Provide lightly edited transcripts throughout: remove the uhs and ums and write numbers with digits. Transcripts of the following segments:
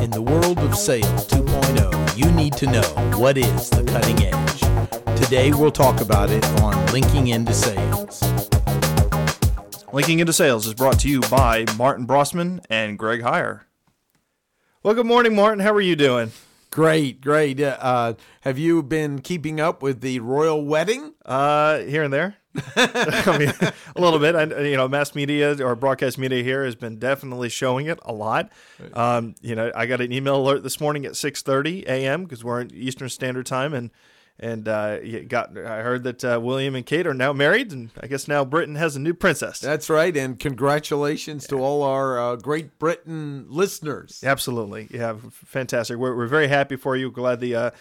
In the world of sales 2.0, you need to know what is the cutting edge. Today we'll talk about it on Linking Into Sales. Linking Into Sales is brought to you by Martin Brossman and Greg Heyer. Well, good morning, Martin. How are you doing? Great. Have you been keeping up with the royal wedding? Here and there. I mean, a little bit. Mass media or broadcast media here has been definitely showing it a lot. I got an email alert this morning at 6:30 a.m. because we're in Eastern Standard Time, and I heard that William and Kate are now married, and I guess now Britain has a new princess. That's right, and congratulations to all our Great Britain listeners. Absolutely, yeah, fantastic. We're very happy for you. Glad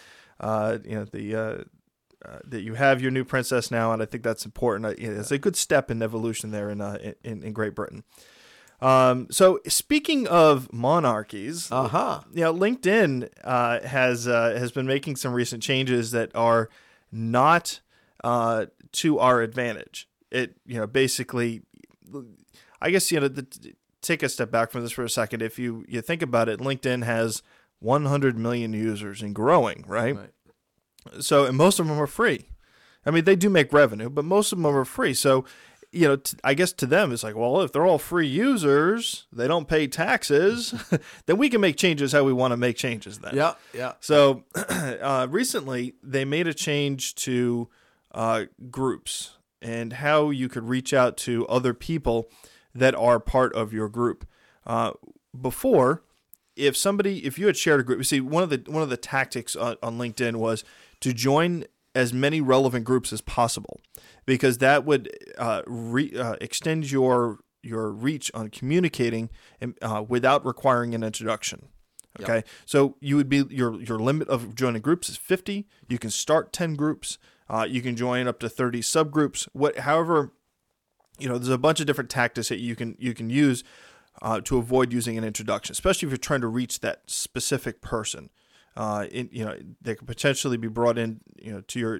that you have your new princess now, and I think that's important. It's a good step in evolution there in Great Britain. So speaking of monarchies, LinkedIn has been making some recent changes that are not to our advantage. It basically, I guess take a step back from this for a second. If you think about it, LinkedIn has 100 million users and growing, right? So, and most of them are free. I mean, they do make revenue, but most of them are free. So, I guess to them, it's like, well, if they're all free users, they don't pay taxes, then we can make changes how we want to make changes then. Yeah. So, recently, they made a change to groups and how you could reach out to other people that are part of your group. Before, if you had shared a group, you see, one of the tactics on LinkedIn was to join as many relevant groups as possible, because that would extend your reach on communicating without requiring an introduction. Okay, yep. So you would be your limit of joining groups is 50. You can start 10 groups. You can join up to 30 subgroups. However, there's a bunch of different tactics that you can use to avoid using an introduction, especially if you're trying to reach that specific person. They could potentially be brought in, into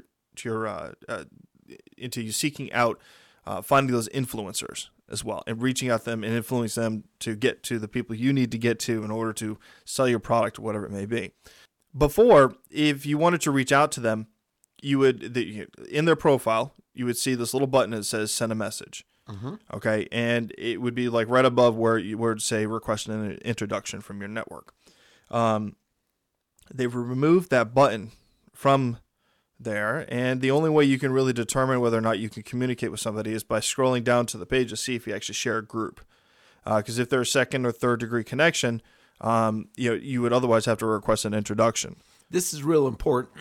you seeking out, finding those influencers as well, and reaching out to them and influencing them to get to the people you need to get to in order to sell your product or whatever it may be. Before, if you wanted to reach out to them, you would, in their profile, you would see this little button that says send a message. Mm-hmm. Okay, and it would be like right above where you would say request an introduction from your network. They've removed that button from there, and the only way you can really determine whether or not you can communicate with somebody is by scrolling down to the page to see if you actually share a group. Because if they're a second or third degree connection, you would otherwise have to request an introduction. This is real important.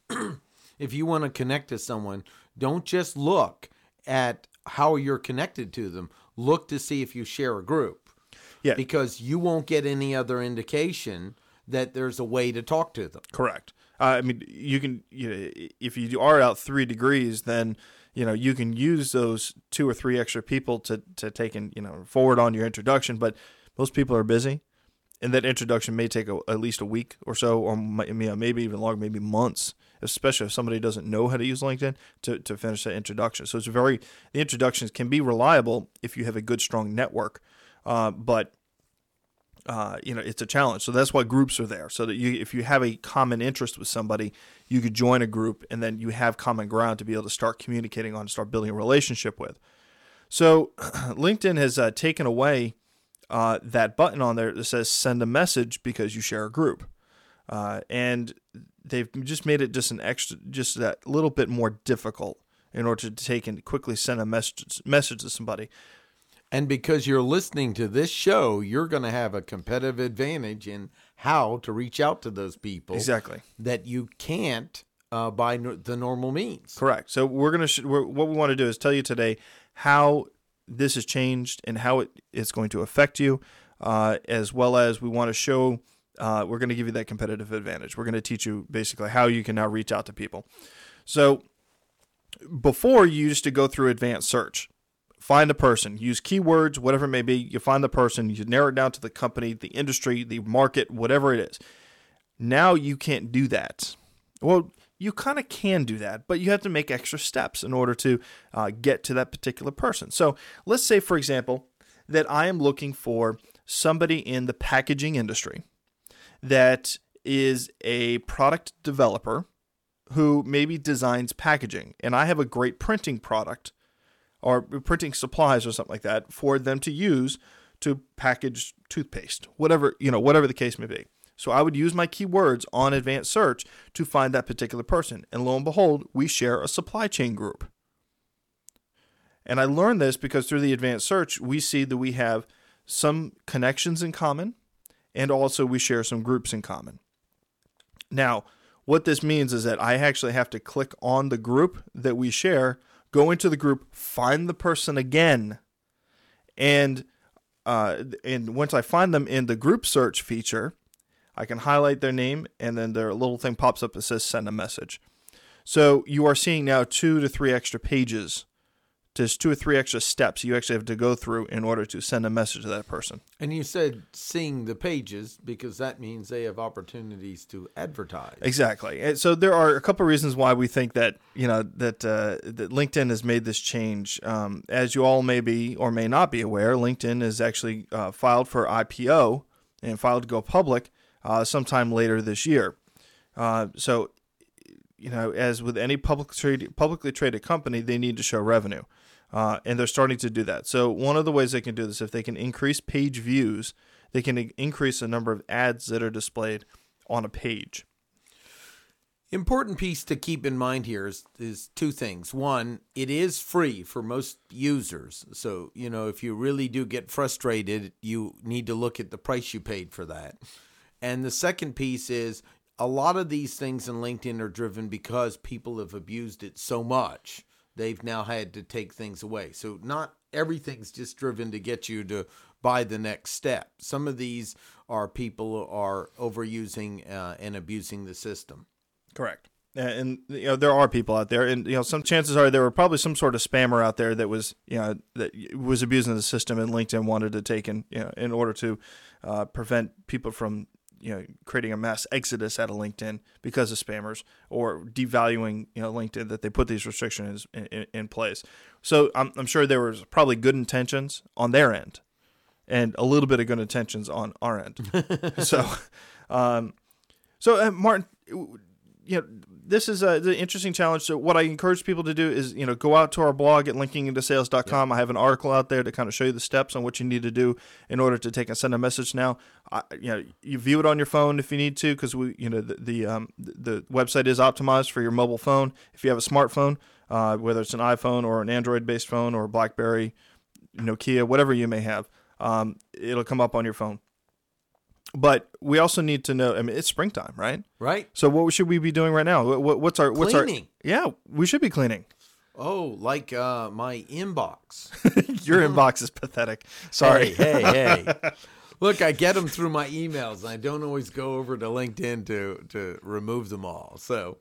If you want to connect to someone, don't just look at how you're connected to them. Look to see if you share a group. Yeah. Because you won't get any other indication that there's a way to talk to them. Correct. I mean, you can, if you are out 3 degrees, then, you can use those 2 or 3 extra people to take and, forward on your introduction. But most people are busy, and that introduction may take at least a week or so, or maybe even longer, maybe months, especially if somebody doesn't know how to use LinkedIn to finish that introduction. So the introductions can be reliable if you have a good, strong network, but it's a challenge. So that's why groups are there, so that if you have a common interest with somebody, you could join a group, and then you have common ground to be able to start communicating on, start building a relationship with. So LinkedIn has taken away that button on there that says send a message because you share a group. And they've just made it just that little bit more difficult in order to take and quickly send a message to somebody. And because you're listening to this show, you're going to have a competitive advantage in how to reach out to those people. Exactly. That you can't by the normal means. Correct. So we're going to what we want to do is tell you today how this has changed and how it's going to affect you, as well as we want to show. We're going to give you that competitive advantage. We're going to teach you basically how you can now reach out to people. So before, you used to go through advanced search. Find a person, use keywords, whatever it may be. You find the person, you narrow it down to the company, the industry, the market, whatever it is. Now you can't do that. Well, you kind of can do that, but you have to make extra steps in order to get to that particular person. So let's say, for example, that I am looking for somebody in the packaging industry. that is a product developer who maybe designs packaging, and I have a great printing product or printing supplies or something like that for them to use to package toothpaste, whatever the case may be. So I would use my keywords on advanced search to find that particular person. And lo and behold, we share a supply chain group. And I learned this because through the advanced search, we see that we have some connections in common, and also we share some groups in common. Now, what this means is that I actually have to click on the group that we share, go into the group, find the person again, and once I find them in the group search feature, I can highlight their name, and then their little thing pops up that says send a message. So you are seeing now 2 to 3 extra pages. There's 2 or 3 extra steps you actually have to go through in order to send a message to that person. And you said seeing the pages because that means they have opportunities to advertise. Exactly. And so there are a couple of reasons why we think that that LinkedIn has made this change. As you all may be or may not be aware, LinkedIn is actually filed for IPO and filed to go public sometime later this year. So, as with any publicly traded company, they need to show revenue. And they're starting to do that. So one of the ways they can do this, if they can increase page views, they can increase the number of ads that are displayed on a page. Important piece to keep in mind here is 2 things. One, it is free for most users. So, if you really do get frustrated, you need to look at the price you paid for that. And the second piece is a lot of these things in LinkedIn are driven because people have abused it so much. They've now had to take things away. So not everything's just driven to get you to buy the next step. Some of these are people are overusing and abusing the system. Correct. And there are people out there, and some chances are there were probably some sort of spammer out there that was that was abusing the system, and LinkedIn wanted to take in order to prevent people from creating a mass exodus out of LinkedIn because of spammers, or devaluing LinkedIn, that they put these restrictions in place. So I'm sure there was probably good intentions on their end, and a little bit of good intentions on our end. So Martin, this is the interesting challenge. So what I encourage people to do is, go out to our blog at linkingintosales.com. Yep. I have an article out there to kind of show you the steps on what you need to do in order to take and send a message now. You view it on your phone if you need to, because the website is optimized for your mobile phone. If you have a smartphone, whether it's an iPhone or an Android-based phone or BlackBerry, Nokia, whatever you may have, it'll come up on your phone. But we also need to know, it's springtime, right? Right. So what should we be doing right now? What's our cleaning? Yeah, we should be cleaning. Oh, like my inbox. Your inbox is pathetic. Sorry. Hey. Look, I get them through my emails. I don't always go over to LinkedIn to remove them all. So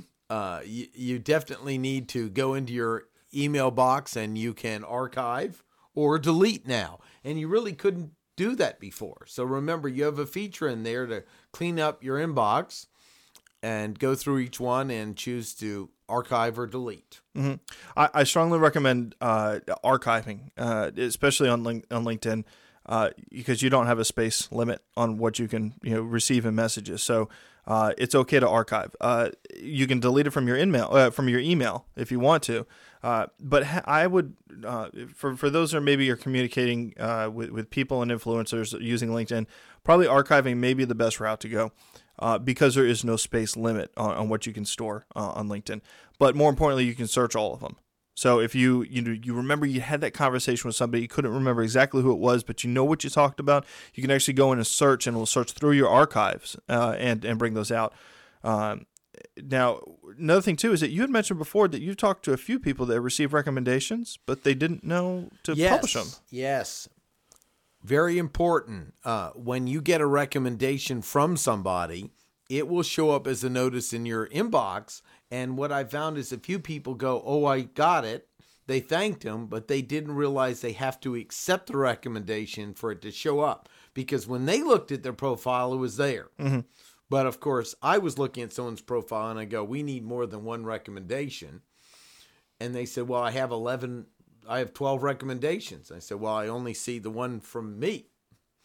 you definitely need to go into your email box, and you can archive or delete now. And you really couldn't do that before. So remember, you have a feature in there to clean up your inbox and go through each one and choose to archive or delete. Mm-hmm. I strongly recommend archiving, especially on LinkedIn, because you don't have a space limit on what you can receive in messages. So it's okay to archive. You can delete it from your email if you want to. But I would, for those that maybe you're communicating with people and influencers using LinkedIn, probably archiving may be the best route to go, because there is no space limit on what you can store on LinkedIn. But more importantly, you can search all of them. So if you remember you had that conversation with somebody, you couldn't remember exactly who it was, but you know what you talked about, you can actually go in and search, and we'll search through your archives and bring those out. Now, another thing, too, is that you had mentioned before that you talked to a few people that received recommendations, but they didn't know to publish them. Yes. Very important. When you get a recommendation from somebody, it will show up as a notice in your inbox. And what I found is a few people go, oh, I got it. They thanked him, but they didn't realize they have to accept the recommendation for it to show up. Because when they looked at their profile, it was there. Mm-hmm. But, of course, I was looking at someone's profile, and I go, we need more than one recommendation. And they said, well, I have 12 recommendations. I said, well, I only see the one from me.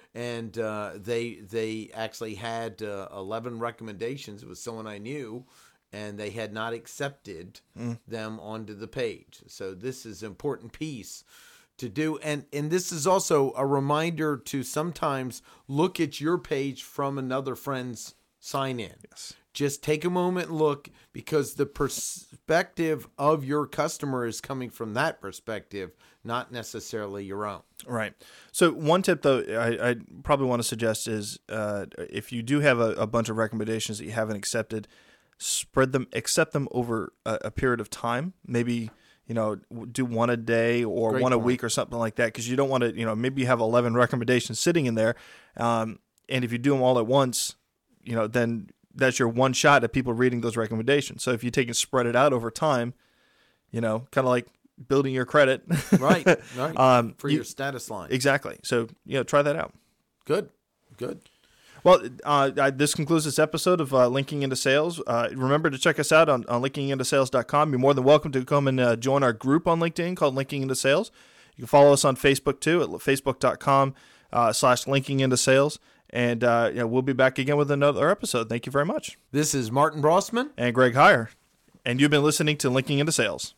and they actually had 11 recommendations. It was someone I knew, and they had not accepted them onto the page. So this is an important piece to do. And this is also a reminder to sometimes look at your page from another friend's sign in. Yes. Just take a moment and look, because the perspective of your customer is coming from that perspective, not necessarily your own. Right. So one tip, though, I probably want to suggest is if you do have a bunch of recommendations that you haven't accepted, accept them over a period of time. Maybe, do one a day or Great one a point. week or something like that, because you don't want to, maybe you have 11 recommendations sitting in there. And if you do them all at once, then that's your one shot at people reading those recommendations. So if you take and spread it out over time, kind of like building your credit. Right. For your status line. Exactly. So, try that out. Good. Well, this concludes this episode of Linking into Sales. Remember to check us out on linkingintosales.com. You're more than welcome to come and join our group on LinkedIn called Linking into Sales. You can follow us on Facebook too at facebook.com/linkingintosales. And we'll be back again with another episode. Thank you very much. This is Martin Brossman and Greg Heyer. And you've been listening to Linking into Sales.